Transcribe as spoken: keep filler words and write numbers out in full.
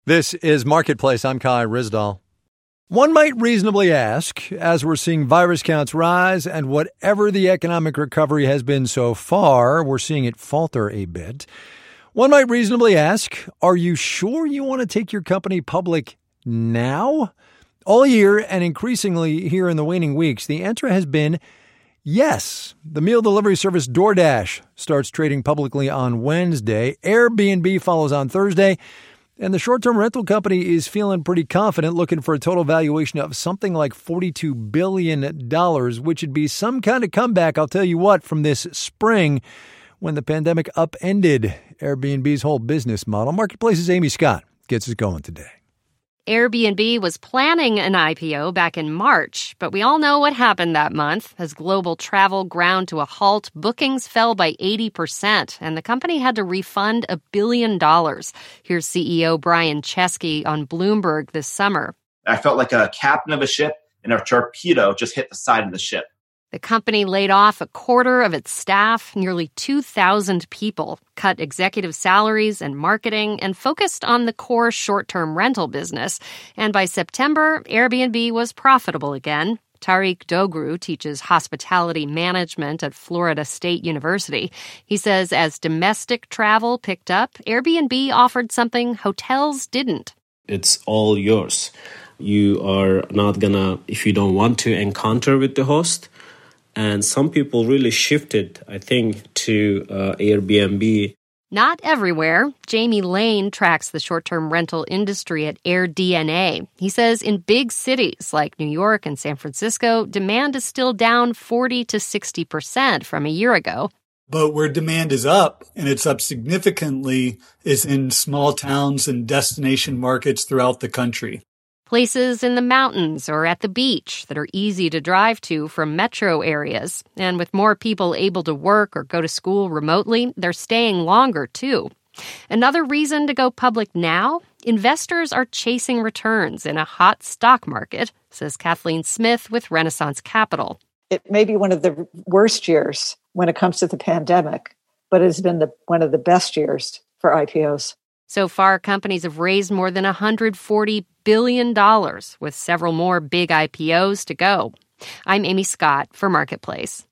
This is Marketplace. I'm Kai Ryssdal. One might reasonably ask, as we're seeing virus counts rise and whatever the economic recovery has been so far, we're seeing it falter a bit. One might reasonably ask, are you sure you want to take your company public now? All year and increasingly here in the waning weeks, the answer has been yes. The meal delivery service DoorDash starts trading publicly on Wednesday. Airbnb follows on Thursday. And the short-term rental company is feeling pretty confident, looking for a total valuation of something like forty-two billion dollars, which would be some kind of comeback, I'll tell you what, from this spring when the pandemic upended Airbnb's whole business model. Marketplace's Amy Scott gets us going today. Airbnb was planning an I P O back in March, but we all know what happened that month. As global travel ground to a halt, bookings fell by eighty percent, and the company had to refund a billion dollars. Here's C E O Brian Chesky on Bloomberg this summer. I felt like a captain of a ship and a torpedo just hit the side of the ship. The company laid off a quarter of its staff, nearly two thousand people, cut executive salaries and marketing, and focused on the core short-term rental business. And by September, Airbnb was profitable again. Tariq Dogru teaches hospitality management at Florida State University. He says as domestic travel picked up, Airbnb offered something hotels didn't. It's all yours. You are not gonna, if you don't want to, encounter with the host. And some people really shifted, I think, to uh, Airbnb. Not everywhere. Jamie Lane tracks the short-term rental industry at AirDNA. He says in big cities like New York and San Francisco, demand is still down forty to sixty percent from a year ago. But where demand is up, and it's up significantly, is in small towns and destination markets throughout the country. Places in the mountains or at the beach that are easy to drive to from metro areas. And with more people able to work or go to school remotely, they're staying longer, too. Another reason to go public now? Investors are chasing returns in a hot stock market, says Kathleen Smith with Renaissance Capital. It may be one of the worst years when it comes to the pandemic, but it's been the, one of the best years for I P Os. So far, companies have raised more than one hundred forty billion dollars, with several more big I P Os to go. I'm Amy Scott for Marketplace.